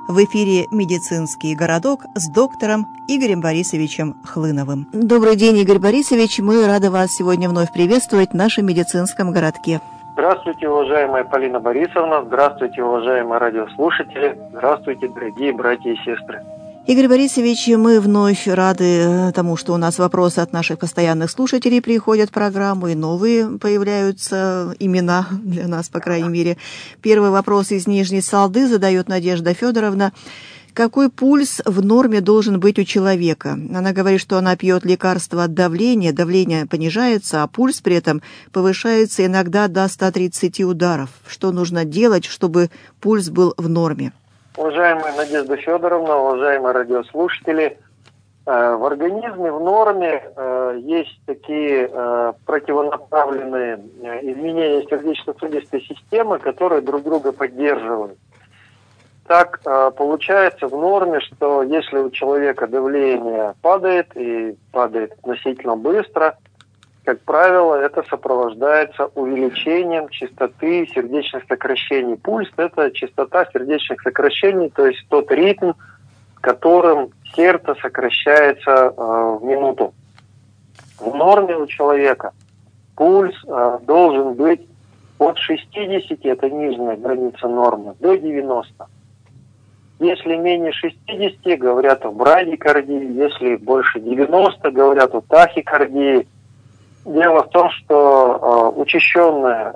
В эфире «Медицинский городок» с доктором Игорем Борисовичем Хлыновым. Добрый день, Игорь Борисович. Мы рады вас сегодня вновь приветствовать в нашем медицинском городке. Здравствуйте, уважаемая Полина Борисовна. Здравствуйте, уважаемые радиослушатели. Здравствуйте, дорогие братья и сестры. Игорь Борисович, мы вновь рады тому, что у нас вопросы от наших постоянных слушателей приходят в программу, и новые появляются имена для нас, по крайней мере. Первый вопрос из Нижней Салды задает Надежда Федоровна. Какой пульс в норме должен быть у человека? Она говорит, что она пьет лекарства от давления, давление понижается, а пульс при этом повышается иногда до 130 ударов. Что нужно делать, чтобы пульс был в норме? Уважаемая Надежда Федоровна, уважаемые радиослушатели, в организме в норме есть такие противонаправленные изменения сердечно-сосудистой системы, которые друг друга поддерживают. Так получается в норме, что если у человека давление падает и падает относительно быстро, как правило, это сопровождается увеличением частоты сердечных сокращений. Пульс – это частота сердечных сокращений, то есть тот ритм, которым сердце сокращается в минуту. В норме у человека пульс должен быть от 60, это нижняя граница нормы, до 90. Если менее 60, говорят о брадикардии, если больше 90, говорят о тахикардии. Дело в том, что учащенное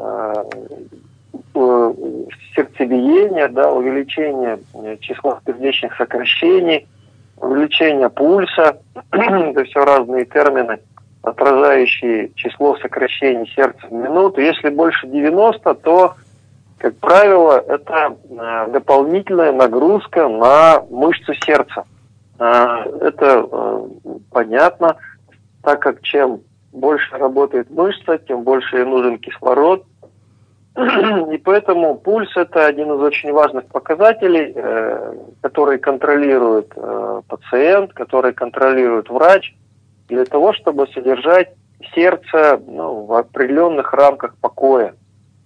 сердцебиение, увеличение числа сердечных сокращений, увеличение пульса, это все разные термины, отражающие число сокращений сердца в минуту. Если больше 90, то, как правило, это дополнительная нагрузка на мышцу сердца. Это понятно, так как чем больше работает мышца, тем больше ей нужен кислород. И поэтому пульс – это один из очень важных показателей, который контролирует пациент, который контролирует врач, для того, чтобы содержать сердце в определенных рамках покоя.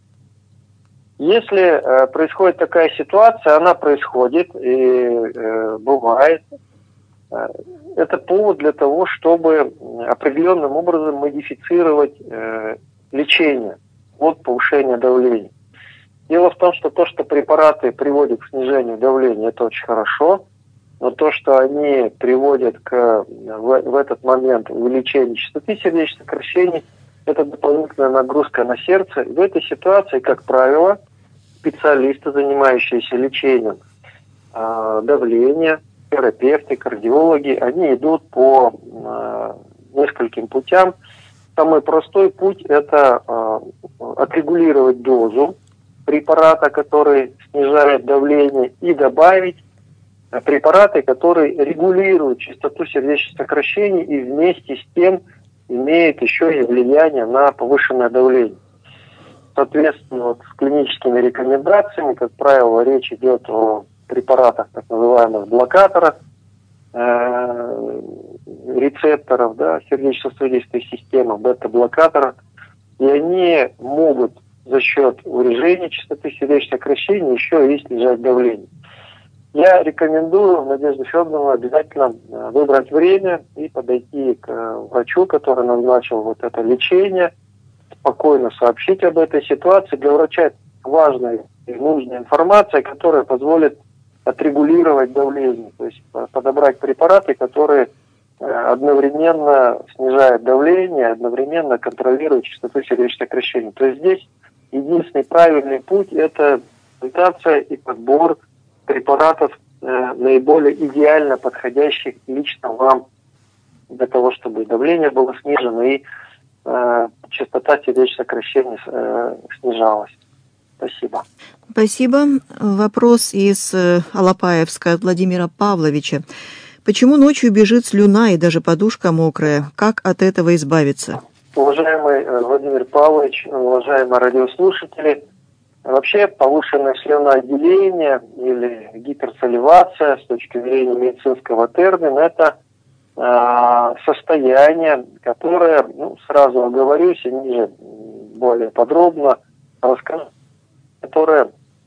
Если происходит такая ситуация, она происходит и бывает, это повод для того, чтобы определенным образом модифицировать лечение от повышения давления. Дело в том, что то, что препараты приводят к снижению давления, это очень хорошо, но то, что они приводят в этот момент увеличению частоты сердечных сокращений, это дополнительная нагрузка на сердце. И в этой ситуации, как правило, специалисты, занимающиеся лечением давления, терапевты, кардиологи, они идут по нескольким путям. Самый простой путь – это отрегулировать дозу препарата, который снижает давление, и добавить препараты, которые регулируют частоту сердечных сокращений и вместе с тем имеют еще и влияние на повышенное давление. Соответственно, с клиническими рекомендациями, как правило, речь идет о препаратах, так называемых блокаторов, рецепторов, сердечно-сосудистой системы, бета-блокаторов, и они могут за счет урежения частоты сердечных сокращений еще и снижать давление. Я рекомендую Надежде Федоровне обязательно выбрать время и подойти к врачу, который назначил вот это лечение, спокойно сообщить об этой ситуации. Для врача это важная и нужная информация, которая позволит отрегулировать давление, то есть подобрать препараты, которые одновременно снижают давление, одновременно контролируют частоту сердечных сокращений. То есть здесь единственный правильный путь – это консультация и подбор препаратов, наиболее идеально подходящих лично вам, для того, чтобы давление было снижено и частота сердечных сокращений снижалась. Спасибо. Спасибо. Вопрос из Алапаевска от Владимира Павловича. Почему ночью бежит слюна и даже подушка мокрая? Как от этого избавиться? Уважаемый Владимир Павлович, уважаемые радиослушатели, вообще повышенное слюноотделение или гиперсаливация с точки зрения медицинского термина – это состояние, которое, сразу оговорюсь, и ниже более подробно расскажу, которое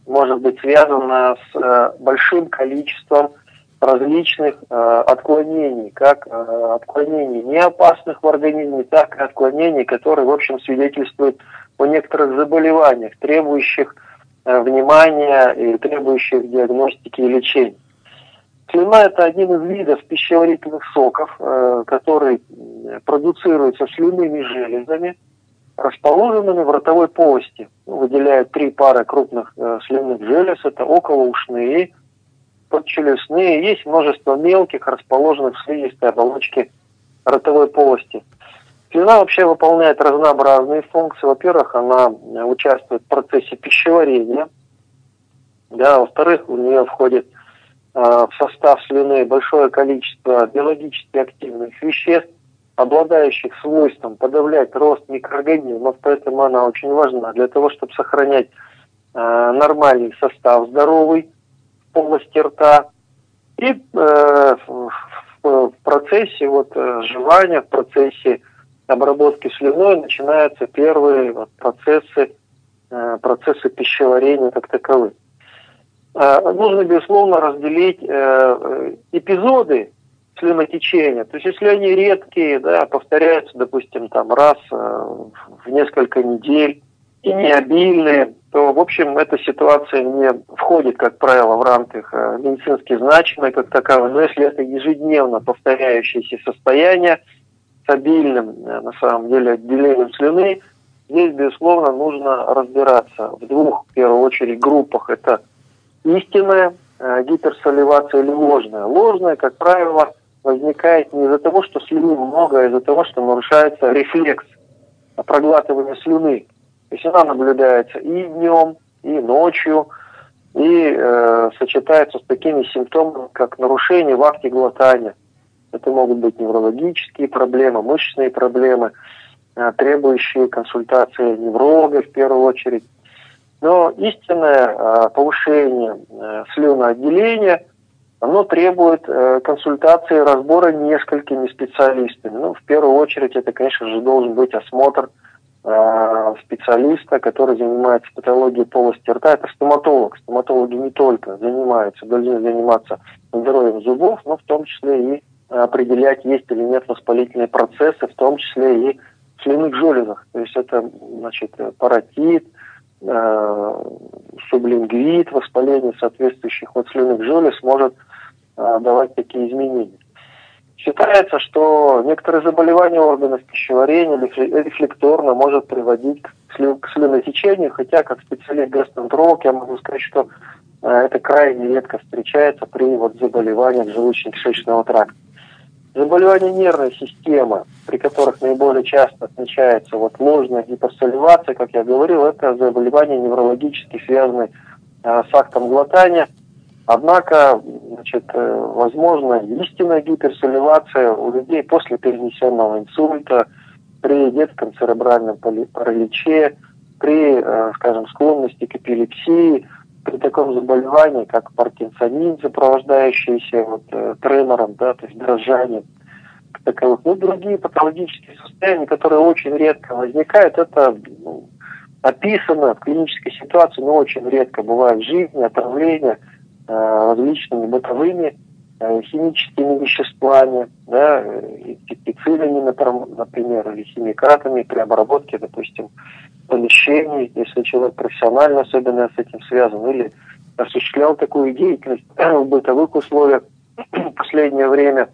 может быть связана с большим количеством различных отклонений, как отклонений не опасных в организме, так и отклонений, которые, в общем, свидетельствуют о некоторых заболеваниях, требующих внимания и требующих диагностики и лечения. Слюна – это один из видов пищеварительных соков, который продуцируется слюнными железами, расположенными в ротовой полости. Выделяют 3 пары крупных слюнных желез – это околоушные, подчелюстные. Есть множество мелких, расположенных в слизистой оболочке ротовой полости. Слюна вообще выполняет разнообразные функции. Во-первых, она участвует в процессе пищеварения. Да, во-вторых, у нее входит в состав слюны большое количество биологически активных веществ, обладающих свойством подавлять рост микроорганизмов, поэтому она очень важна для того, чтобы сохранять нормальный состав здоровый в полости рта. И в процессе жевания, в процессе обработки слюной начинаются первые процессы пищеварения как таковые. Нужно, безусловно, разделить эпизоды слюнотечения. То есть, если они редкие, да, повторяются, допустим, раз в несколько недель и не обильные, то, в общем, эта ситуация не входит, как правило, в рамках медицински значимой как таковой. Но если это ежедневно повторяющееся состояние с обильным, на самом деле, отделением слюны, здесь, безусловно, нужно разбираться в 2, в первую очередь, группах. Это истинная гиперсаливация или ложная. Ложная, как правило, возникает не из-за того, что слюны много, а из-за того, что нарушается рефлекс проглатывания слюны. То есть она наблюдается и днем, и ночью, и сочетается с такими симптомами, как нарушение в акте глотания. Это могут быть неврологические проблемы, мышечные проблемы, требующие консультации невролога в первую очередь. Но истинное повышение слюноотделения, оно требует консультации и разбора несколькими специалистами. В первую очередь это, конечно же, должен быть осмотр специалиста, который занимается патологией полости рта. Это стоматолог. Стоматологи не только должны заниматься здоровьем зубов, но в том числе и определять, есть или нет воспалительные процессы, в том числе и в слюнных железах. То есть это, паротит, сублингвит, воспаление соответствующих слюнных желез может давать такие изменения. Считается, что некоторые заболевания органов пищеварения рефлекторно может приводить к слюнотечению, хотя как специалист-гастроэнтеролог я могу сказать, что это крайне редко встречается при заболеваниях желудочно-кишечного тракта. Заболевания нервной системы, при которых наиболее часто отмечается ложная гиперсаливация, как я говорил, это заболевания неврологически связанные с актом глотания. Однако, возможно истинная гиперсаливация у людей после перенесенного инсульта, при детском церебральном параличе, при, склонности к эпилепсии, при таком заболевании, как паркинсонизм, сопровождающийся тремором, то есть дрожанием таковых. Другие патологические состояния, которые очень редко возникают, это описано в клинической ситуации, но очень редко бывает в жизни, отравление различными бытовыми химическими веществами, пестицидами, например, или химикатами при обработке, допустим, помещений, если человек профессионально особенно с этим связан, или осуществлял такую деятельность в бытовых условиях в последнее время.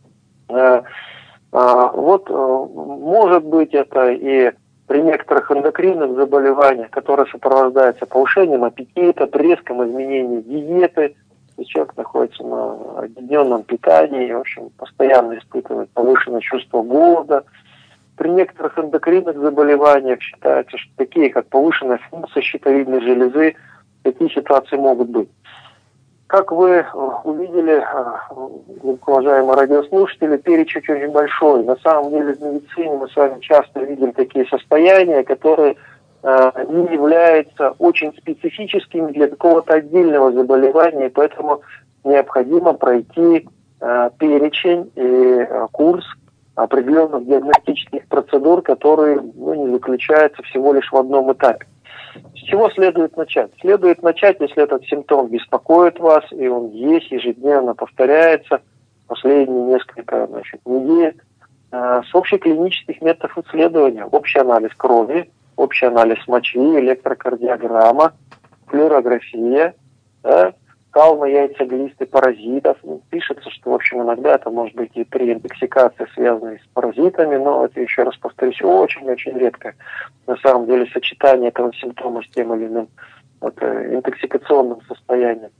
Может быть это и при некоторых эндокринных заболеваниях, которые сопровождаются повышением аппетита, при резком изменении диеты, человек находится на объединенном питании и, в общем, постоянно испытывает повышенное чувство голода. При некоторых эндокринных заболеваниях считается, что такие, как повышенная функция щитовидной железы, такие ситуации могут быть. Как вы увидели, уважаемые радиослушатели, перечень очень большой. На самом деле в медицине мы с вами часто видим такие состояния, которые не являются очень специфическими для какого-то отдельного заболевания, и поэтому необходимо пройти перечень и курс определенных диагностических процедур, которые не заключаются всего лишь в одном этапе. чего следует начать? Следует начать, если этот симптом беспокоит вас, и он есть, ежедневно повторяется, последние несколько недель, с общеклинических методов исследования. Общий анализ крови, общий анализ мочи, электрокардиограмма, флюорография, да, кално-яйцеглисты паразитов. Пишется, что, в общем, иногда это может быть и при интоксикации, связанной с паразитами, но это, еще раз повторюсь, очень-очень редко. На самом деле сочетание этого симптома с тем или иным интоксикационным состоянием.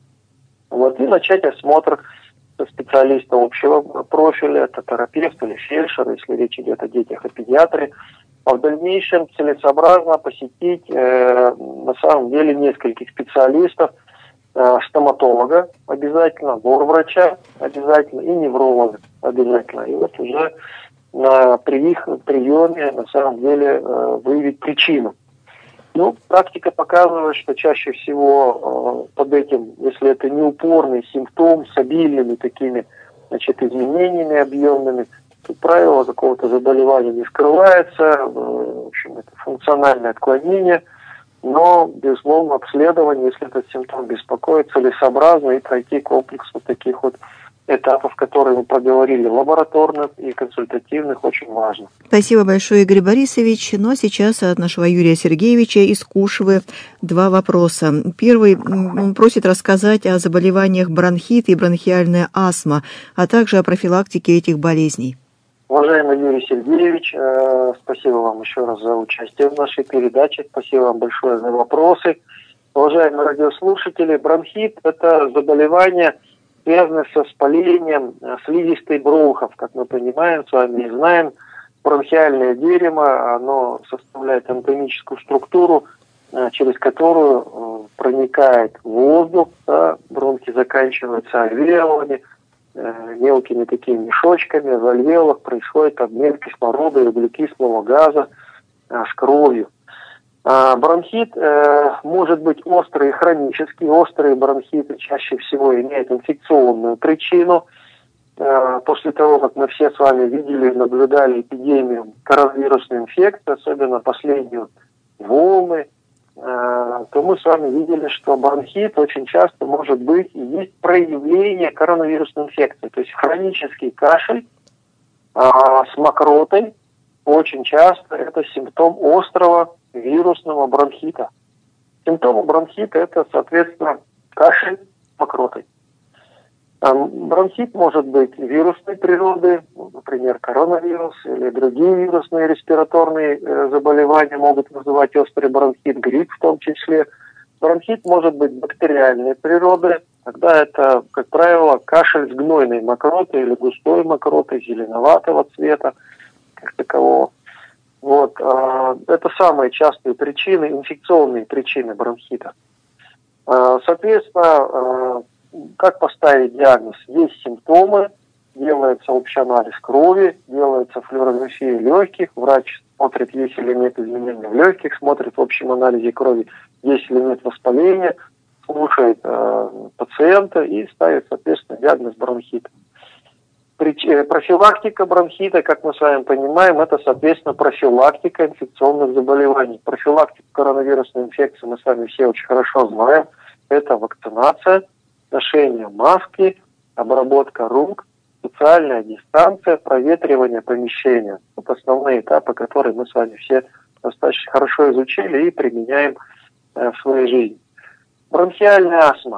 И начать осмотр специалиста общего профиля, это терапевт или фельдшер, если речь идет о детях и педиатре. А в дальнейшем целесообразно посетить на самом деле нескольких специалистов, стоматолога обязательно, лор-врача обязательно и невролога обязательно. И уже при их приеме на самом деле выявить причину. Практика показывает, что чаще всего под этим, если это не упорный симптом с обильными такими, изменениями объемными, как правило, какого-то заболевания не скрывается, в общем, это функциональное отклонение, но, безусловно, обследование, если этот симптом беспокоит, целесообразно и пройти комплекс таких этапов, которые мы проговорили, лабораторных и консультативных, очень важно. Спасибо большое, Игорь Борисович. Но сейчас от нашего Юрия Сергеевича из Кушвы 2 вопроса. Первый, он просит рассказать о заболеваниях бронхит и бронхиальная астма, а также о профилактике этих болезней. Уважаемый Юрий Сергеевич, спасибо вам еще раз за участие в нашей передаче, спасибо вам большое за вопросы. Уважаемые радиослушатели, бронхит – это заболевание, связанное со воспалением слизистой бронхов. Как мы понимаем, с вами и знаем, бронхиальное дерево, оно составляет анатомическую структуру, через которую проникает воздух, да, бронхи заканчиваются альвеолами, мелкими такими мешочками. В альвеолах происходит обмен кислорода и углекислого газа с кровью. Бронхит может быть острый и хронический. Острые бронхиты чаще всего имеют инфекционную причину. После того, как мы все с вами видели и наблюдали эпидемию коронавирусной инфекции, особенно последнюю волны, то мы с вами видели, что бронхит очень часто может быть и есть проявление коронавирусной инфекции. То есть хронический кашель с мокротой очень часто это симптом острого вирусного бронхита. Симптомы бронхита это, соответственно, кашель с мокротой. Бронхит может быть вирусной природы, например, коронавирус или другие вирусные респираторные заболевания могут вызывать острый бронхит, грипп в том числе. Бронхит может быть бактериальной природы, тогда это, как правило, кашель с гнойной мокротой или густой мокротой, зеленоватого цвета, как такового. Это самые частые причины, инфекционные причины бронхита. Соответственно, как поставить диагноз? Есть симптомы, делается общий анализ крови, делается флюорография легких, врач смотрит, есть или нет изменений в легких, смотрит в общем анализе крови, есть или нет воспаления, слушает пациента и ставит, соответственно, диагноз бронхита. Профилактика бронхита, как мы с вами понимаем, это, соответственно, профилактика инфекционных заболеваний. Профилактику коронавирусной инфекции мы с вами все очень хорошо знаем. Это вакцинация, ношение маски, обработка рук, социальная дистанция, проветривание помещения. Это основные этапы, которые мы с вами все достаточно хорошо изучили и применяем в своей жизни. Бронхиальная астма.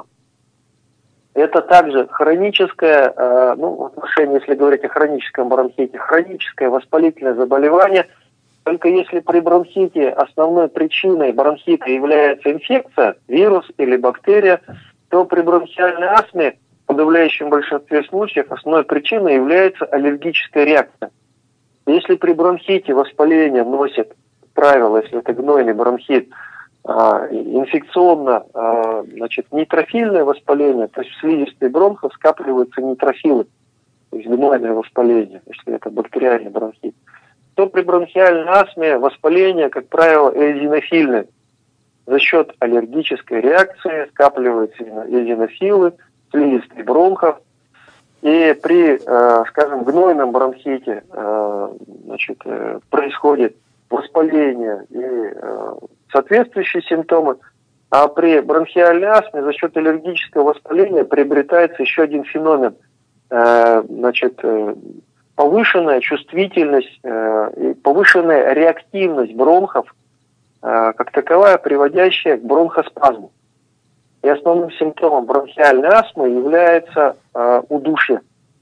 Это также хроническое, в отношении, если говорить о хроническом бронхите, хроническое воспалительное заболевание. Только если при бронхите основной причиной бронхита является инфекция, вирус или бактерия, то при бронхиальной астме в подавляющем большинстве случаев основной причиной является аллергическая реакция. Если при бронхите воспаление носит, как правило, если это гнойный бронхит, инфекционно, нейтрофильное воспаление, то есть в слизистой бронхов скапливаются нейтрофилы, то есть гнойное воспаление, если это бактериальный бронхит, то при бронхиальной астме воспаление, как правило, эозинофильное. За счет аллергической реакции скапливаются эозинофилы, слизистой бронхов. И при, гнойном бронхите происходит воспаление и соответствующие симптомы. А при бронхиальной астме за счет аллергического воспаления приобретается еще один феномен. Повышенная чувствительность, повышенная реактивность бронхов, как таковая, приводящая к бронхоспазму. И основным симптомом бронхиальной астмы является удушье,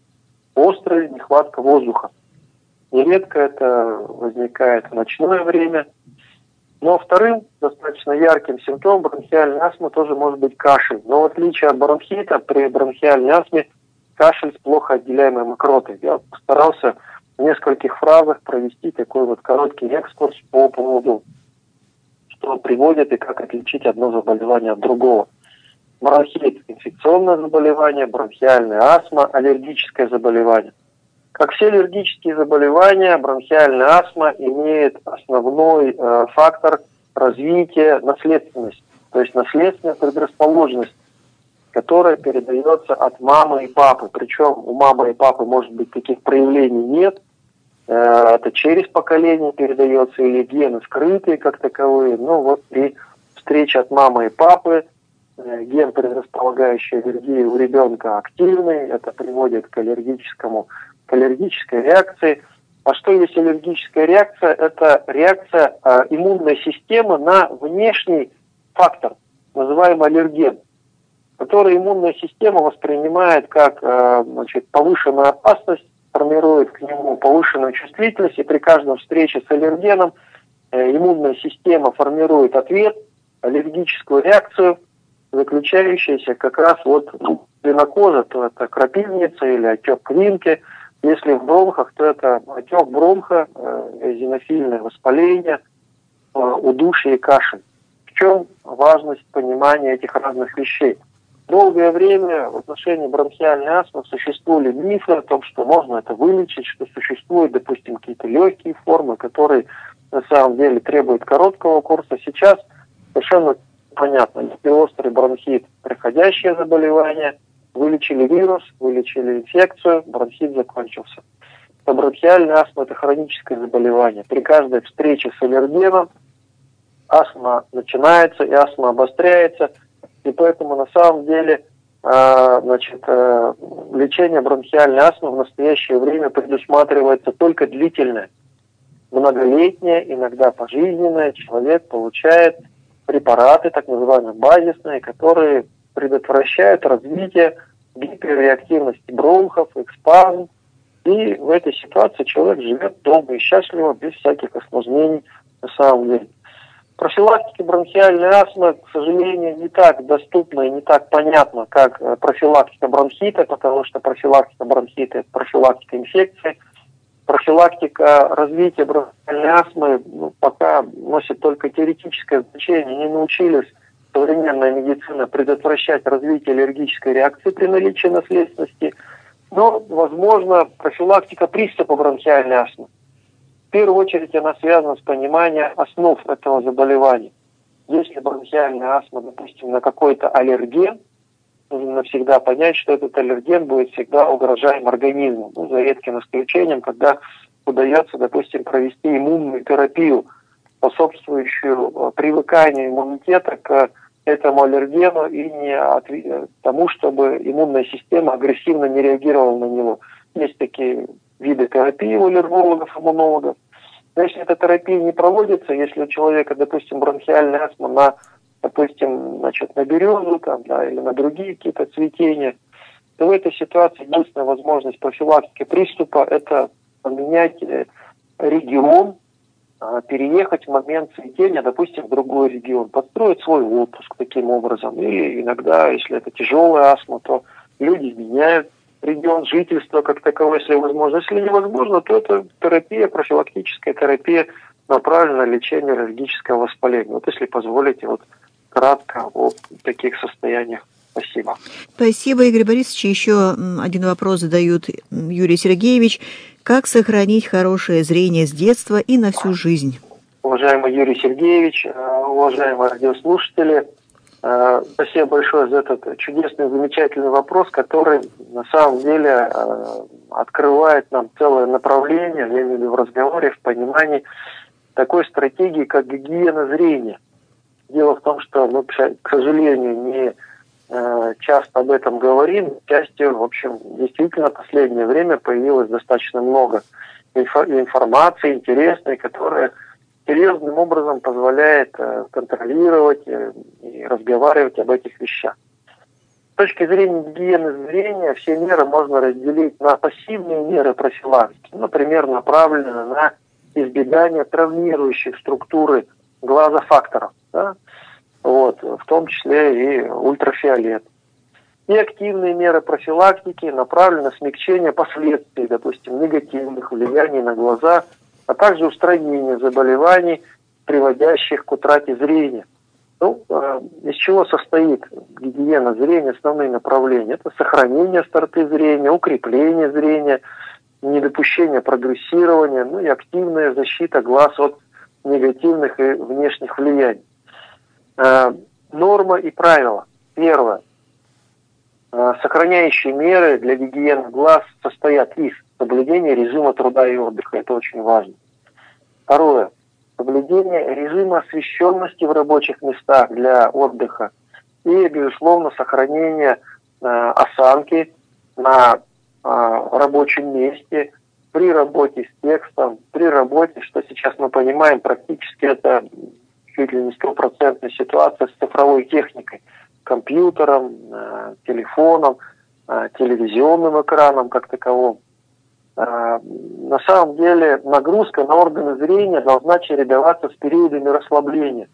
острая нехватка воздуха. Нередко это возникает в ночное время. Но вторым достаточно ярким симптомом бронхиальной астмы тоже может быть кашель. Но в отличие от бронхита, при бронхиальной астме кашель с плохо отделяемой мокротой. Я постарался в нескольких фразах провести такой вот короткий экскурс по поводу, что приводит и как отличить одно заболевание от другого. Бронхит – инфекционное заболевание, бронхиальная астма – аллергическое заболевание. Как все аллергические заболевания, бронхиальная астма имеет основной фактор развития наследственности, то есть наследственная предрасположенность, которая передается от мамы и папы. Причем у мамы и папы, может быть, таких проявлений нет. Это через поколение передается, или гены скрытые как таковые. Но вот при встрече от мамы и папы ген, предрасполагающий аллергию у ребенка, активный. Это приводит к аллергической реакции. А что есть аллергическая реакция? Это реакция иммунной системы на внешний фактор, называемый аллерген, который иммунная система воспринимает как повышенную опасность, формирует к нему повышенную чувствительность, и при каждой встрече с аллергеном иммунная система формирует ответ, аллергическую реакцию, заключающуюся как раз если на коже, то это крапивница или отек квинки, если в бронхах, то это отек бронха, эозинофильное воспаление, удушье и кашель. В чем важность понимания этих разных вещей? Долгое время в отношении бронхиальной астмы существовали мифы о том, что можно это вылечить, что существуют, допустим, какие-то легкие формы, которые на самом деле требуют короткого курса. Сейчас совершенно понятно, если острый бронхит – приходящее заболевание, вылечили вирус, вылечили инфекцию, бронхит закончился. А бронхиальная астма – это хроническое заболевание. При каждой встрече с аллергеном астма начинается и астма обостряется. И поэтому на самом деле лечение бронхиальной астмы в настоящее время предусматривается только длительное, многолетнее, иногда пожизненное. Человек получает препараты, так называемые базисные, которые предотвращают развитие гиперреактивности бронхов, их спазм. И в этой ситуации человек живет долго и счастливо, без всяких осложнений на самом деле. Профилактика бронхиальной астмы, к сожалению, не так доступна и не так понятна, как профилактика бронхита, потому что профилактика бронхита – это профилактика инфекции. Профилактика развития бронхиальной астмы пока носит только теоретическое значение. Не научились современная медицина предотвращать развитие аллергической реакции при наличии наследственности. Но, возможно, профилактика приступа бронхиальной астмы. В первую очередь она связана с пониманием основ этого заболевания. Если бронхиальная астма, допустим, на какой-то аллерген, нужно навсегда понять, что этот аллерген будет всегда угрожаем организму. За редким исключением, когда удается, допустим, провести иммунную терапию, способствующую привыканию иммунитета к этому аллергену и не тому, чтобы иммунная система агрессивно не реагировала на него. Есть такие виды терапии у аллергологов, иммунологов. Но если эта терапия не проводится, если у человека, допустим, бронхиальная астма на березу или на другие какие-то цветения, то в этой ситуации единственная возможность профилактики приступа – это поменять регион, переехать в момент цветения, допустим, в другой регион, подстроить свой отпуск таким образом. Или иногда, если это тяжелая астма, то люди меняют регион жительства как таковой, если возможно. Если невозможно, то это терапия, профилактическая терапия, направленная на лечение аллергического воспаления. Если позволите, кратко о таких состояниях. Спасибо. Спасибо, Игорь Борисович. Еще один вопрос задает Юрий Сергеевич. Как сохранить хорошее зрение с детства и на всю жизнь? Уважаемый Юрий Сергеевич, уважаемые радиослушатели, спасибо большое за этот чудесный, замечательный вопрос, который на самом деле открывает нам целое направление, я имею в виду в разговоре, в понимании такой стратегии, как гигиена зрения. Дело в том, что мы, к сожалению, не часто об этом говорим. К счастью, в общем, действительно, в последнее время появилось достаточно много информации интересной, которая серьезным образом позволяет контролировать и разговаривать об этих вещах. С точки зрения гигиены зрения, все меры можно разделить на пассивные меры профилактики, например, направленные на избегание травмирующих структуры глаза факторов, да? Вот, в том числе и ультрафиолет. И активные меры профилактики направлены на смягчение последствий, допустим, негативных влияний на глаза, а также устранение заболеваний, приводящих к утрате зрения. Из чего состоит гигиена зрения, основные направления? Это сохранение остроты зрения, укрепление зрения, недопущение прогрессирования, и активная защита глаз от негативных и внешних влияний. Нормы и правила. Первое. Сохраняющие меры для гигиены глаз состоят из соблюдения режима труда и отдыха. Это очень важно. Второе. Соблюдение режима освещенности в рабочих местах для отдыха и, безусловно, сохранение осанки на рабочем месте, при работе с текстом, при работе, что сейчас мы понимаем, практически это чуть ли не 100% ситуация с цифровой техникой, компьютером, телефоном, телевизионным экраном как таковым. На самом деле нагрузка на органы зрения должна чередоваться с периодами расслабления.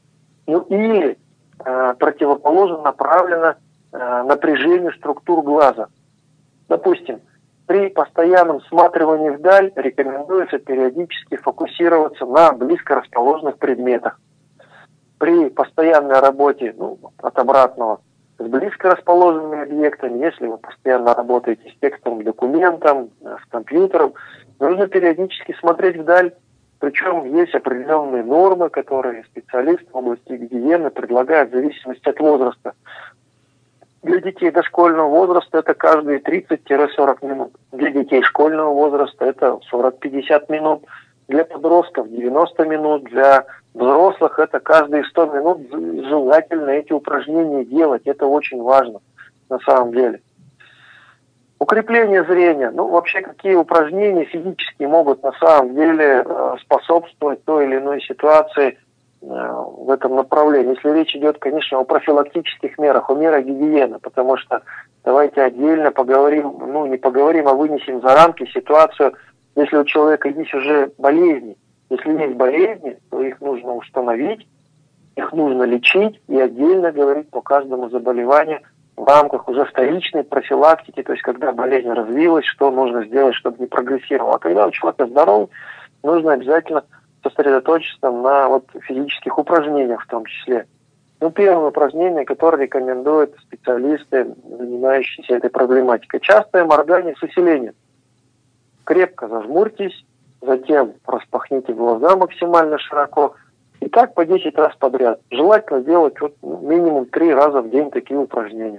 Или противоположно направлено напряжению структур глаза. Допустим, при постоянном всматривании вдаль рекомендуется периодически фокусироваться на близко расположенных предметах. При постоянной работе, от обратного, с близко расположенными объектами, если вы постоянно работаете с текстовым документом, с компьютером, нужно периодически смотреть вдаль. Причем есть определенные нормы, которые специалисты в области гигиены предлагают в зависимости от возраста. Для детей дошкольного возраста это каждые 30-40 минут. Для детей школьного возраста это 40-50 минут. Для подростков 90 минут. Для взрослых это каждые 100 минут. Желательно эти упражнения делать. Это очень важно на самом деле. Укрепление зрения. Вообще, какие упражнения физические могут на самом деле способствовать той или иной ситуации в этом направлении. Если речь идет, конечно, о профилактических мерах, о мерах гигиены, потому что давайте отдельно поговорим, не поговорим, а вынесем за рамки ситуацию, если у человека есть уже болезни. Если есть болезни, то их нужно установить, их нужно лечить и отдельно говорить по каждому заболеванию в рамках уже вторичной профилактики, то есть когда болезнь развилась, что нужно сделать, чтобы не прогрессировала. А когда у человека здоров, нужно обязательно сосредоточиться на физических упражнениях в том числе. Первое упражнение, которое рекомендуют специалисты, занимающиеся этой проблематикой. Частое моргание с усилением. Крепко зажмурьтесь, затем распахните глаза максимально широко. И так по 10 раз подряд. Желательно делать минимум 3 раза в день такие упражнения.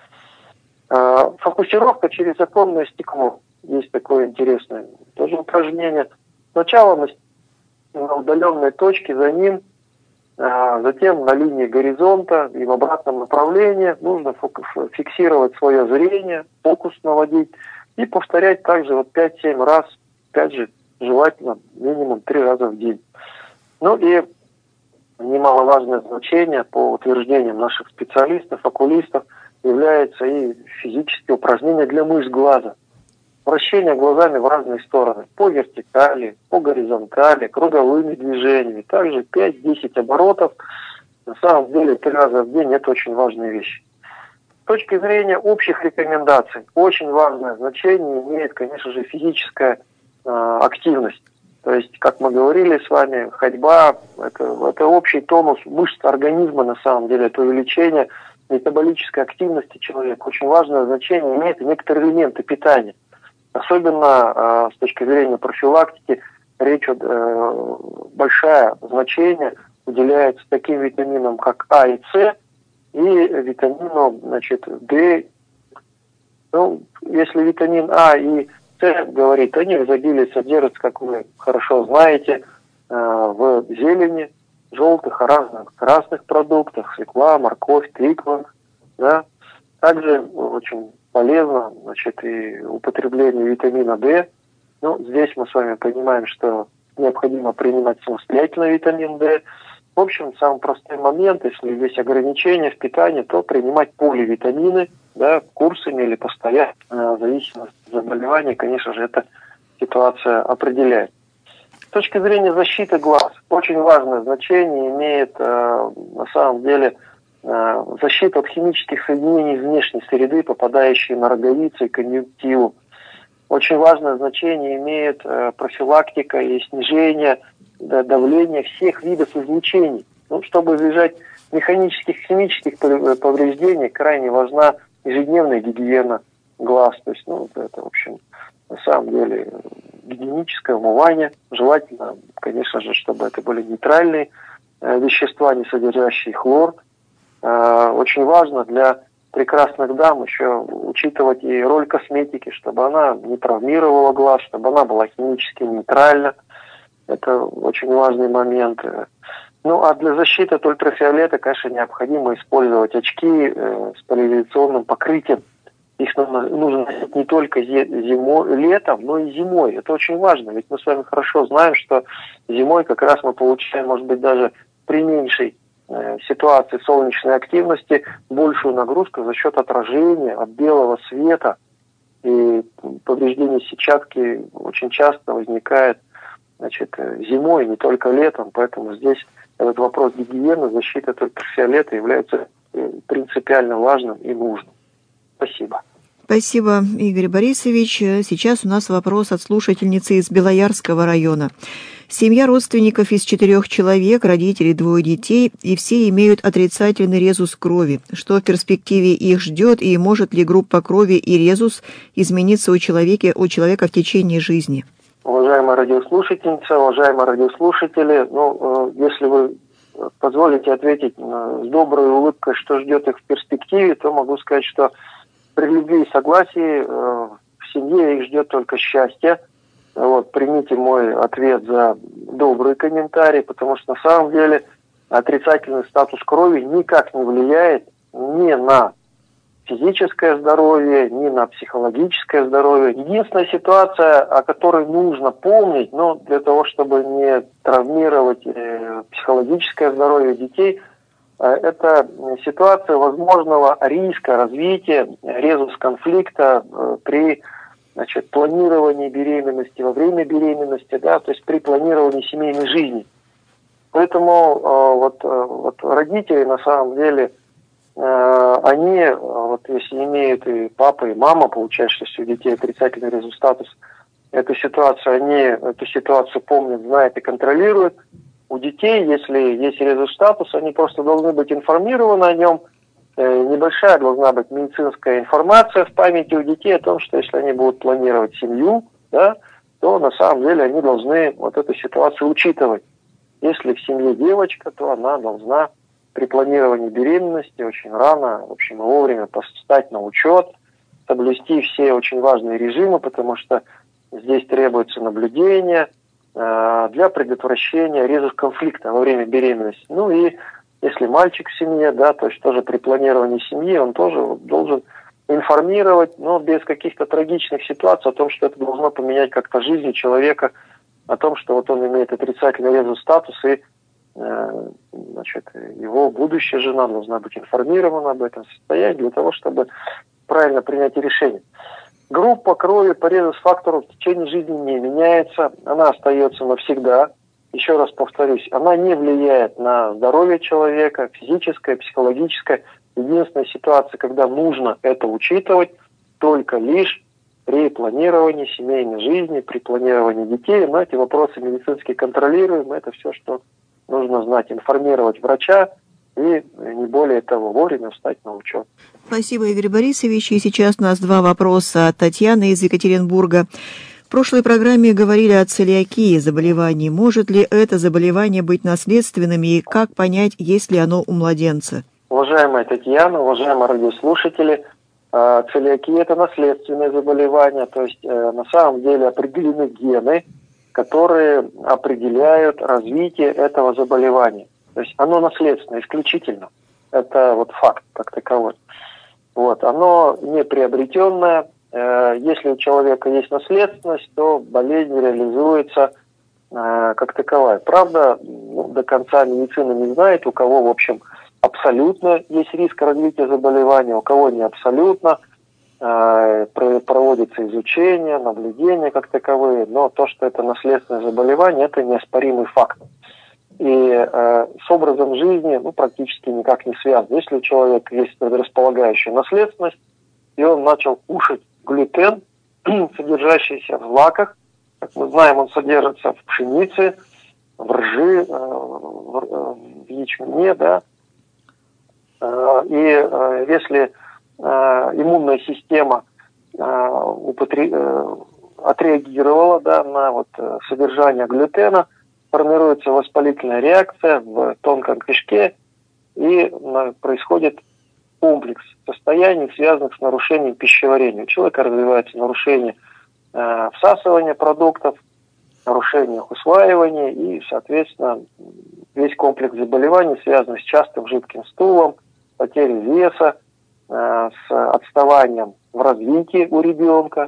Фокусировка через оконное стекло. Есть такое интересное тоже упражнение. Сначала на удаленной точке, за ним, затем на линии горизонта и в обратном направлении нужно фиксировать свое зрение, фокус наводить и повторять также 5-7 раз, опять же, желательно минимум 3 раза в день. И немаловажное значение по утверждениям наших специалистов, окулистов, является и физические упражнения для мышц глаза. Вращение глазами в разные стороны, по вертикали, по горизонтали, круговыми движениями. Также 5-10 оборотов. На самом деле 3 раза в день это очень важные вещи. С точки зрения общих рекомендаций, очень важное значение имеет, конечно же, физическая активность. То есть, как мы говорили с вами, ходьба это общий тонус мышц организма, на самом деле, это увеличение метаболической активности человека. Очень важное значение имеет и некоторые элементы питания. Особенно с точки зрения профилактики большое значение уделяется таким витаминам, как А и С, и витамину, D. Если витамин А и С говорит, они в изобилии содержатся, как вы хорошо знаете, в зелени, желтых, а разных красных продуктах, свекла, морковь, тыква, да. Также очень полезно, значит, и употребление витамина D. Ну, здесь мы с вами понимаем, что необходимо принимать самостоятельно витамин D. В общем, самый простой момент, если есть ограничения в питании, то принимать поливитамины, да, курсами или постоянно, в зависимости от заболевания, конечно же, эта ситуация определяет. С точки зрения защиты глаз, очень важное значение имеет на самом деле защита от химических соединений внешней среды, попадающие на роговицы и конъюнктиву. Очень важное значение имеет профилактика и снижение давления всех видов излучений. Ну, чтобы избежать механических, химических повреждений, крайне важна ежедневная гигиена глаз. То есть, ну, это, в общем, на самом деле гигиеническое умывание. Желательно, конечно же, чтобы это были нейтральные вещества, не содержащие хлор. Очень важно для прекрасных дам еще учитывать и роль косметики, чтобы она не травмировала глаз, чтобы она была химически нейтральна. Это очень важный момент. Ну, а для защиты от ультрафиолета, конечно, необходимо использовать очки с поляризационным покрытием. Их нужно носить не только летом, но и зимой. Это очень важно, ведь мы с вами хорошо знаем, что зимой как раз мы получаем, может быть, даже при меньшей ситуации солнечной активности большую нагрузку за счет отражения от белого света. И повреждение сетчатки очень часто возникает, значит, зимой, не только летом. Поэтому здесь этот вопрос гигиены, защиты от ультрафиолета является принципиально важным и нужным. Спасибо. Спасибо, Игорь Борисович. Сейчас у нас вопрос от слушательницы из Белоярского района. Семья родственников из 4 человек, родители, 2 детей, и все имеют отрицательный резус крови. Что в перспективе их ждет, и может ли группа крови и резус измениться у человека в течение жизни? Уважаемая радиослушательница, уважаемые радиослушатели, если вы позволите ответить с доброй улыбкой, что ждет их в перспективе, то могу сказать, что при любви и согласии в семье их ждет только счастье. Вот, примите мой ответ за добрый комментарий, потому что на самом деле отрицательный статус крови никак не влияет ни на физическое здоровье, ни на психологическое здоровье. Единственная ситуация, о которой нужно помнить, но для того, чтобы не травмировать психологическое здоровье детей, это ситуация возможного риска развития резус-конфликта при планировании беременности, во время беременности, да, то есть при планировании семейной жизни. Поэтому родители на самом деле, они, если имеют и папа, и мама, получается, что у детей отрицательный резус-статус, эту ситуацию помнят, знают и контролируют. У детей, если есть резус-статус, они просто должны быть информированы о нем. Небольшая должна быть медицинская информация в памяти у детей о том, что если они будут планировать семью, да, то на самом деле они должны вот эту ситуацию учитывать. Если в семье девочка, то она должна при планировании беременности очень рано, в общем, вовремя встать на учет, соблюсти все очень важные режимы, потому что здесь требуется наблюдение для предотвращения резус-конфликта во время беременности. Ну и если мальчик в семье, да, то есть тоже при планировании семьи он тоже должен информировать, но без каких-то трагичных ситуаций о том, что это должно поменять как-то жизнь человека, о том, что вот он имеет отрицательный резус-статус, и его будущая жена должна быть информирована об этом состоянии для того, чтобы правильно принять решение. Группа крови по резус-фактору в течение жизни не меняется, она остается навсегда. Еще раз повторюсь, она не влияет на здоровье человека, физическое, психологическое. Единственная ситуация, когда нужно это учитывать, только лишь при планировании семейной жизни, при планировании детей. Но эти вопросы медицински контролируем. Это все, что нужно знать. Информировать врача и, не более того, вовремя встать на учет. Спасибо, Игорь Борисович. И сейчас у нас 2 вопроса от Татьяны из Екатеринбурга. В прошлой программе говорили о целиакии, заболевании. Может ли это заболевание быть наследственным и как понять, есть ли оно у младенца? Уважаемая Татьяна, уважаемые радиослушатели, целиакия – это наследственное заболевание, то есть на самом деле определены гены, которые определяют развитие этого заболевания. То есть оно наследственное исключительно. Это вот факт как таковой. Вот, оно не приобретенное. Если у человека есть наследственность, то болезнь реализуется как таковая. Правда, до конца медицина не знает, у кого, в общем, абсолютно есть риск развития заболевания, у кого не абсолютно. Проводится изучение, наблюдения как таковые, но то, что это наследственное заболевание, это неоспоримый факт. И с образом жизни практически никак не связано. Если у человека есть предрасполагающая наследственность, и он начал кушать глютен, содержащийся в злаках, как мы знаем, он содержится в пшенице, в ржи, в ячмене, да. И если иммунная система отреагировала, да, на содержание глютена, формируется воспалительная реакция в тонком кишке, и происходит комплекс состояний, связанных с нарушением пищеварения. У человека развивается нарушение всасывания продуктов, нарушение их усваивания и, соответственно, весь комплекс заболеваний, связанный с частым жидким стулом, потерей веса, с отставанием в развитии у ребенка,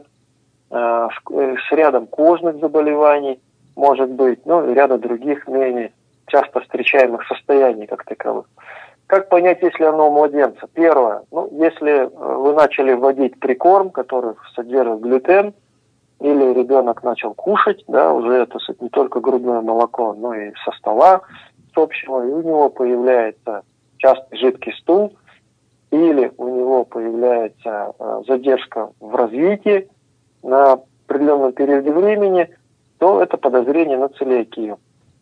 с рядом кожных заболеваний, может быть, и ряда других менее часто встречаемых состояний как таковых. Как понять, если оно у младенца? Первое, если вы начали вводить прикорм, который содержит глютен, или ребенок начал кушать, да, уже это не только грудное молоко, но и со стола с общего, и у него появляется частый жидкий стул, или у него появляется задержка в развитии на определенном периоде времени, то это подозрение на целиакию.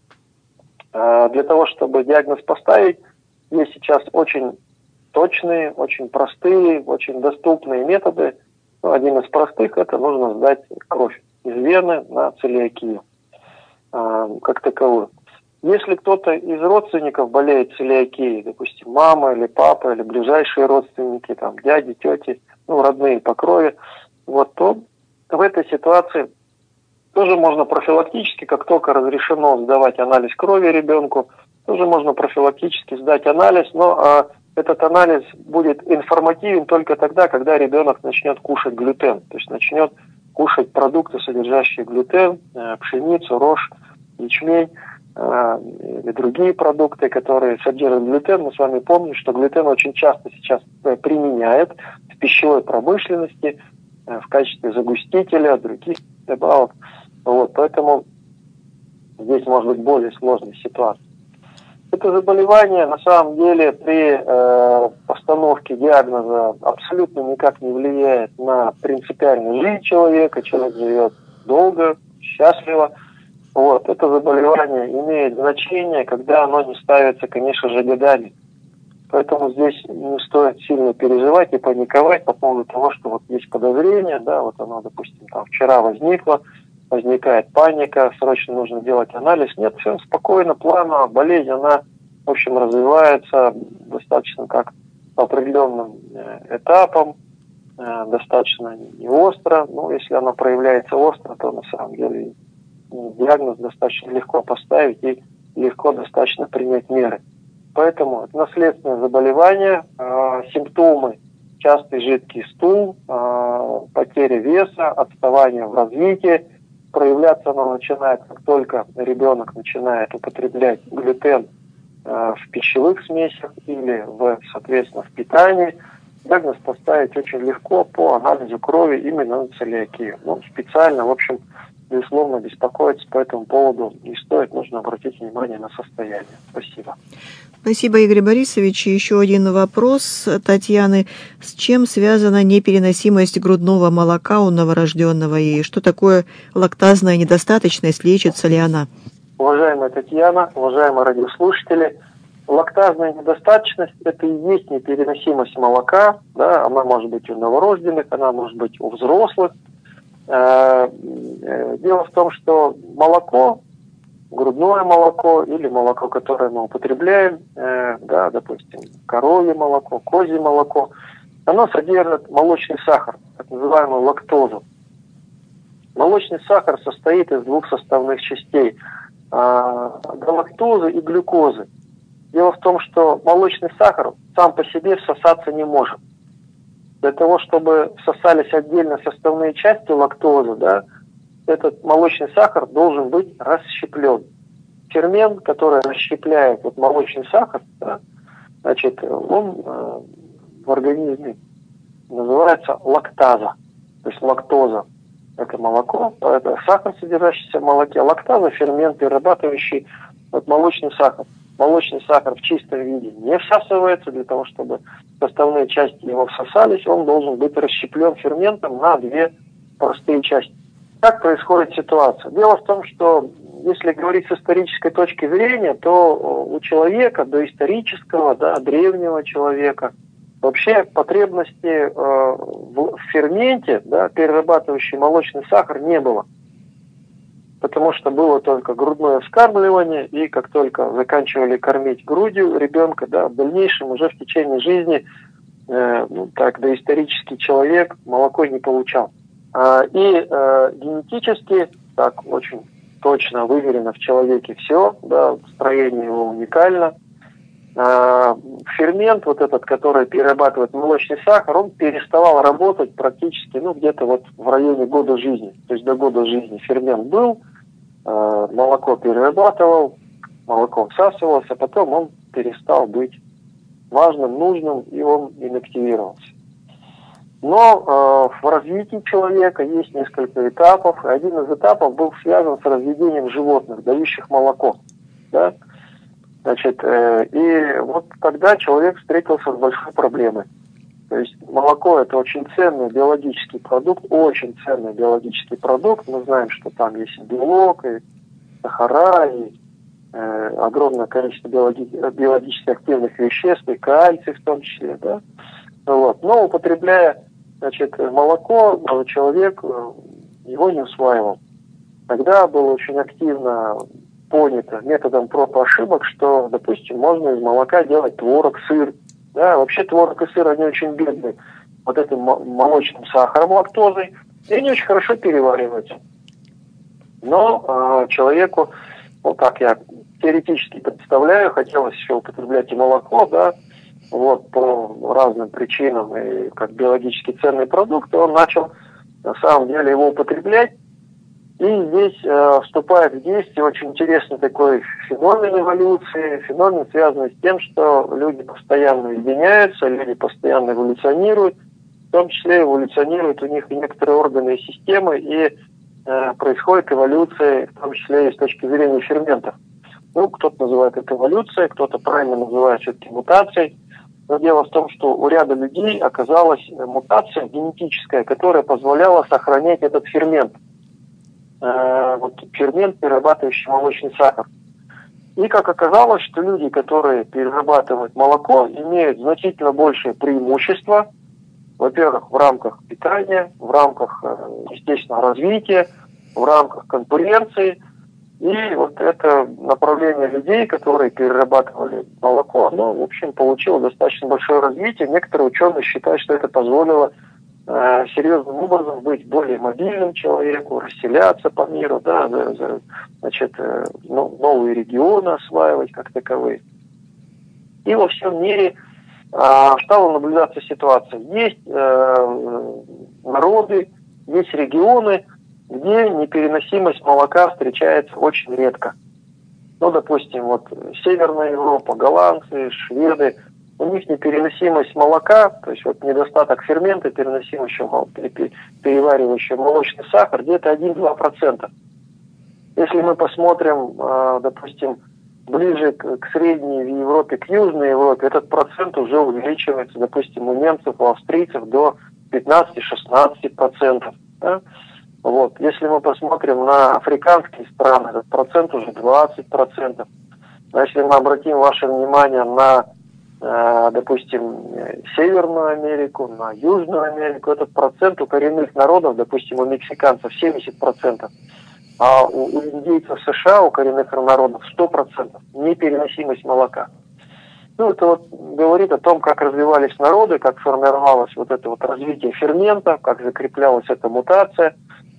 Для того, чтобы диагноз поставить, есть сейчас очень точные, очень простые, очень доступные методы. Один из простых – это нужно сдать кровь из вены на целиакию как таковую. Если кто-то из родственников болеет целиакией, допустим, мама или папа, или ближайшие родственники, там, дяди, тети, родные по крови, то в этой ситуации тоже можно профилактически, как только разрешено сдавать анализ крови ребенку, тоже можно профилактически сдать анализ, но этот анализ будет информативен только тогда, когда ребенок начнет кушать глютен, то есть начнет кушать продукты, содержащие глютен, пшеницу, рожь, ячмень, или другие продукты, которые содержат глютен. Мы с вами помним, что глютен очень часто сейчас применяют в пищевой промышленности в качестве загустителя, других добавок. Поэтому здесь может быть более сложная ситуация. Это заболевание на самом деле при постановке диагноза абсолютно никак не влияет на принципиальную жизнь человека. Человек живет долго, счастливо. Это заболевание имеет значение, когда оно не ставится, конечно же, годами. Поэтому здесь не стоит сильно переживать и паниковать по поводу того, что есть подозрение, да, оно, допустим, вчера возникает паника, срочно нужно делать анализ. Нет, все спокойно, плавно, болезнь, она, в общем, развивается достаточно как по определенным этапам, достаточно не остро. Если она проявляется остро, то на самом деле диагноз достаточно легко поставить и легко достаточно принять меры. Поэтому это наследственное заболевание, симптомы: частый жидкий стул, потеря веса, отставание в развитии. Проявляться оно начинает, как только ребенок начинает употреблять глютен в пищевых смесях или, соответственно, в питании. Диагноз поставить очень легко по анализу крови именно на целиакию. Специально, в общем, безусловно, беспокоиться по этому поводу не стоит. Нужно обратить внимание на состояние. Спасибо. Спасибо, Игорь Борисович. Еще один вопрос Татьяны. С чем связана непереносимость грудного молока у новорожденного? И что такое лактазная недостаточность? Лечится ли она? Уважаемая Татьяна, уважаемые радиослушатели, лактазная недостаточность – это и есть непереносимость молока. Да? Она может быть у новорожденных, она может быть у взрослых. Дело в том, что молоко, грудное молоко или молоко, которое мы употребляем, допустим, коровье молоко, козье молоко, оно содержит молочный сахар, так называемую лактозу. Молочный сахар состоит из двух составных частей – галактозы и глюкозы. Дело в том, что молочный сахар сам по себе всосаться не может. Для того, чтобы всосались отдельно составные части лактозы, да, этот молочный сахар должен быть расщеплен. Фермент, который расщепляет вот молочный сахар, да, значит, он в организме называется лактаза. То есть лактоза – это молоко, это сахар, содержащийся в молоке. Лактаза – фермент, перерабатывающий вот молочный сахар. Молочный сахар в чистом виде не всасывается. Для того, чтобы составные части его всосались, он должен быть расщеплен ферментом на две простые части. Как происходит ситуация? Дело в том, что если говорить с исторической точки зрения, то у человека, доисторического, да, древнего человека, вообще потребности в ферменте, да, перерабатывающий молочный сахар, не было. Потому что было только грудное вскармливание, и как только заканчивали кормить грудью ребенка, да, в дальнейшем уже в течение жизни доисторический человек молоко не получал. Генетически, так очень точно выверено в человеке все, да, строение его уникально. Фермент, вот этот, который перерабатывает молочный сахар, он переставал работать практически, где-то вот в районе года жизни. То есть до года жизни фермент был, молоко перерабатывал, молоко всасывалось, а потом он перестал быть важным, нужным, и он инактивировался. Но в развитии человека есть несколько этапов. Один из этапов был связан с разведением животных, дающих молоко. Да? Значит, и вот тогда человек встретился с большой проблемой. То есть молоко – это очень ценный биологический продукт, очень ценный биологический продукт. Мы знаем, что там есть белок, и сахара, и огромное количество биологически активных веществ, и кальций в том числе. Да? Вот. Но употребляя, значит, молоко, человек его не усваивал. Тогда было очень активно понято методом проб и ошибок, что, допустим, можно из молока делать творог, сыр. Да, вообще творог и сыр, они очень бедны вот этим молочным сахаром, лактозой, и они очень хорошо перевариваются. Но человеку, вот так я теоретически представляю, хотелось еще употреблять и молоко, да, вот по разным причинам, и как биологически ценный продукт, и он начал на самом деле его употреблять. И здесь вступает в действие очень интересный такой феномен эволюции, феномен, связанный с тем, что люди постоянно изменяются, люди постоянно эволюционируют, в том числе эволюционируют у них и некоторые органы и системы, и происходит эволюция, в том числе и с точки зрения ферментов. Кто-то называет это эволюцией, кто-то правильно называет все-таки мутацией. Но дело в том, что у ряда людей оказалась мутация генетическая, которая позволяла сохранять этот фермент. Фермент, перерабатывающий молочный сахар. И как оказалось, что люди, которые перерабатывают молоко, имеют значительно большее преимущество, во-первых, в рамках питания, в рамках естественного развития, в рамках конкуренции. И вот это направление людей, которые перерабатывали молоко, оно, в общем, получило достаточно большое развитие. Некоторые ученые считают, что это позволило серьезным образом быть более мобильным человеку, расселяться по миру, да, значит, новые регионы осваивать как таковые. И во всем мире стала наблюдаться ситуация. Есть народы, есть регионы, где непереносимость молока встречается очень редко. Допустим, Северная Европа, голландцы, шведы, у них непереносимость молока, то есть недостаток фермента, переваривающего молочный сахар, где-то 1-2%. Если мы посмотрим, допустим, ближе к средней в Европе, к Южной Европе, этот процент уже увеличивается, допустим, у немцев, у австрийцев до 15-16%. Да? Если мы посмотрим на африканские страны, этот процент уже 20%. Но если мы обратим ваше внимание на допустим, Северную Америку, на Южную Америку, этот процент у коренных народов, допустим, у мексиканцев 70%, а у индейцев США, у коренных народов 100% непереносимость молока. Это говорит о том, как развивались народы, как формировалось это развитие фермента, как закреплялась эта мутация,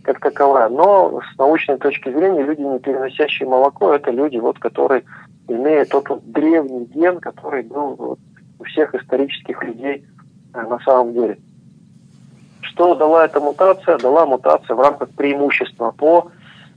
как таковая. Но с научной точки зрения люди, не переносящие молоко, это люди, вот, которые имеют тот вот древний ген, который был вот у всех исторических людей на самом деле. Что дала эта мутация? Дала мутация в рамках преимущества по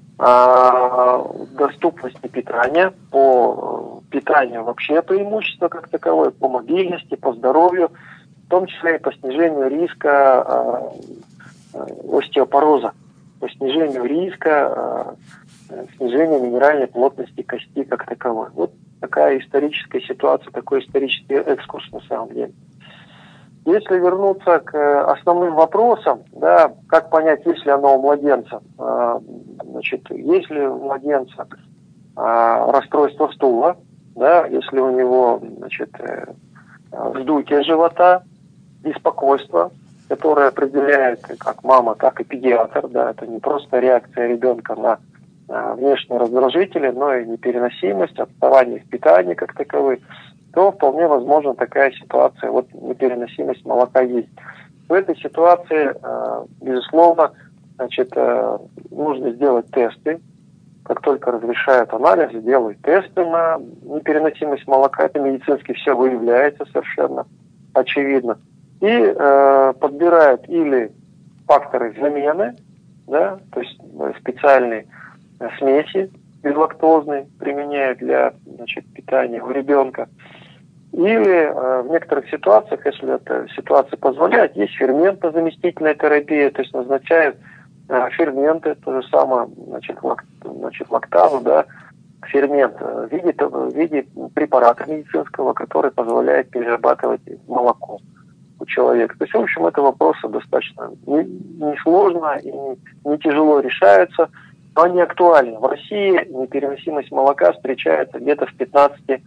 доступности питания, по питанию вообще преимущества как таковое, по мобильности, по здоровью, в том числе и по снижению риска остеопороза, по снижению риска снижения минеральной плотности кости как таковой. Вот такая историческая ситуация, такой исторический экскурс на самом деле. Если вернуться к основным вопросам, да, как понять, есть ли оно у младенца, значит, есть ли у младенца расстройство стула, да, если у него, значит, вздутие живота, беспокойство, которое определяет как мама, так и педиатр, да, это не просто реакция ребенка на внешние раздражители, но и непереносимость, отставание в питании как таковых, то вполне возможно такая ситуация, вот непереносимость молока есть. В этой ситуации, безусловно, значит, нужно сделать тесты. Как только разрешают анализы, делают тесты на непереносимость молока. Это медицински все выявляется совершенно очевидно. И подбирают или факторы замены, да, то есть специальные смеси безлактозные применяют для, значит, питания у ребенка. Или в некоторых ситуациях, если эта ситуация позволяет, есть ферментозаместительная терапия, то есть назначают ферменты, то же самое, значит, лактазу, да, фермент в виде препарата медицинского, который позволяет перерабатывать молоко у человека. То есть, в общем, это вопросы достаточно несложно и не тяжело решаются, но они актуальны. В России непереносимость молока встречается где-то в 15%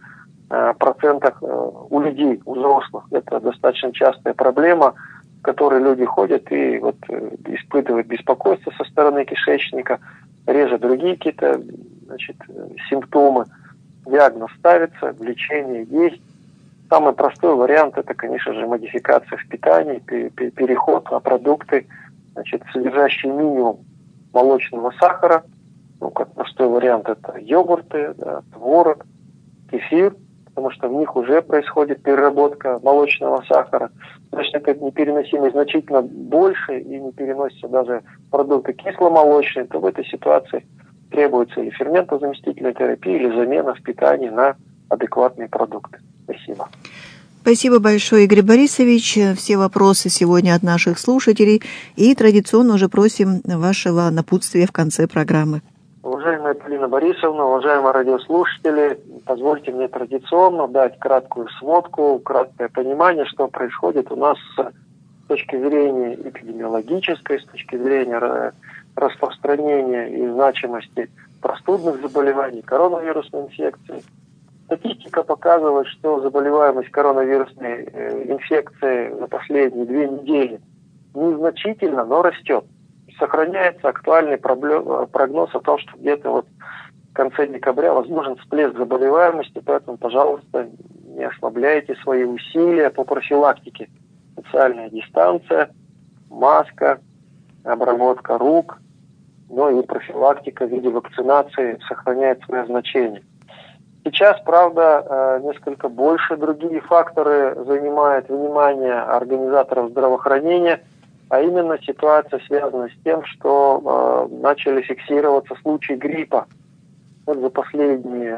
у людей, у взрослых. Это достаточно частая проблема, в которой люди ходят и вот испытывают беспокойство со стороны кишечника, реже другие какие-то, значит, симптомы. Диагноз ставится, лечение есть. Самый простой вариант – это, конечно же, модификация в питании, переход на продукты, значит, содержащие минимум молочного сахара. Ну, как простой вариант – это йогурты, да, творог, кефир, потому что в них уже происходит переработка молочного сахара. Значит, эта непереносимость значительно больше и не переносятся даже продукты кисломолочные, то в этой ситуации требуется или ферментозаместительная терапия, или замена в питании на адекватные продукты. Спасибо. Спасибо большое, Игорь Борисович. Все вопросы сегодня от наших слушателей. И традиционно уже просим вашего напутствия в конце программы. Уважаемая Полина Борисовна, уважаемые радиослушатели, позвольте мне традиционно дать краткую сводку, краткое понимание, что происходит у нас с точки зрения эпидемиологической, с точки зрения распространения и значимости простудных заболеваний, коронавирусной инфекции. Статистика показывает, что заболеваемость коронавирусной инфекцией за последние 2 недели незначительно, но растет. Сохраняется актуальный прогноз о том, что где-то вот в конце декабря возможен всплеск заболеваемости, поэтому, пожалуйста, не ослабляйте свои усилия по профилактике. Социальная дистанция, маска, обработка рук, ну и профилактика в виде вакцинации сохраняет свое значение. Сейчас, правда, несколько больше другие факторы занимают внимание организаторов здравоохранения, а именно ситуация связана с тем, что начали фиксироваться случаи гриппа. Вот за последние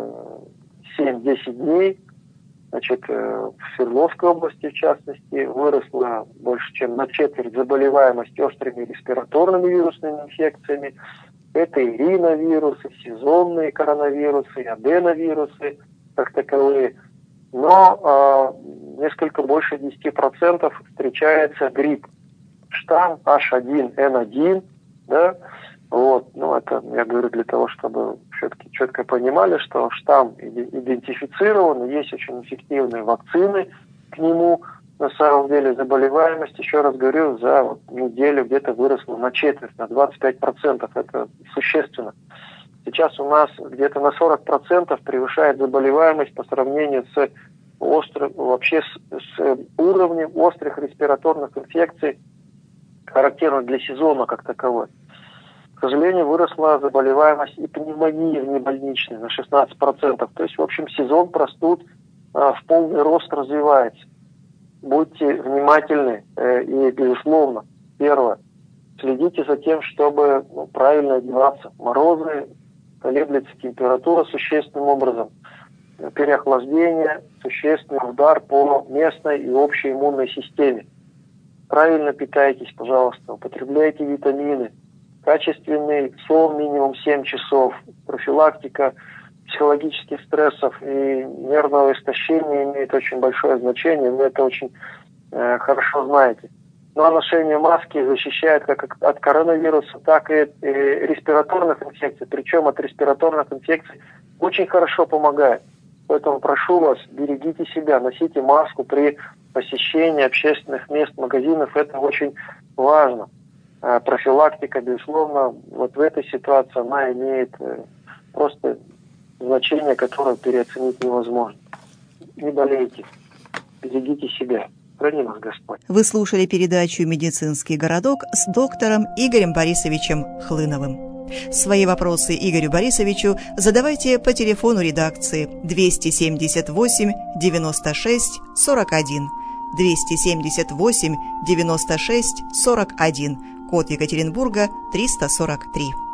7-10 дней, значит, в Свердловской области, в частности, выросла больше чем на четверть заболеваемость острыми респираторными вирусными инфекциями. Это и риновирусы, сезонные коронавирусы, аденовирусы, как таковые. Но несколько больше 10% встречается грипп. Штамм H1N1, да, вот, ну, это я говорю для того, чтобы все-таки четко понимали, что штамм идентифицирован, есть очень эффективные вакцины к нему. На самом деле заболеваемость, еще раз говорю, за неделю где-то выросла на четверть, на 25%. Это существенно. Сейчас у нас где-то на 40% превышает заболеваемость по сравнению с уровнем острых респираторных инфекций, характерных для сезона как таковой. сожалению, выросла заболеваемость и пневмонии внебольничной на 16%. То есть, в общем, сезон простуд в полный рост развивается. Будьте внимательны и, безусловно, первое, следите за тем, чтобы правильно одеваться. Морозы, колеблется температура существенным образом, переохлаждение, существенный удар по местной и общей иммунной системе. Правильно питайтесь, пожалуйста, употребляйте витамины, качественный сон минимум 7 часов, профилактика психологических стрессов и нервного истощения имеет очень большое значение, вы это очень хорошо знаете. Но ношение маски защищает как от коронавируса, так и респираторных инфекций, причем от респираторных инфекций очень хорошо помогает. Поэтому прошу вас, берегите себя, носите маску при посещении общественных мест, магазинов, это очень важно. Профилактика, безусловно, вот в этой ситуации она имеет просто значение, которое переоценить невозможно. Не болейте, берегите себя. Храни нас Господь. Вы слушали передачу «Медицинский городок» с доктором Игорем Борисовичем Хлыновым. Свои вопросы Игорю Борисовичу задавайте по телефону редакции 278 96 41, 278 96 41, код Екатеринбурга 343.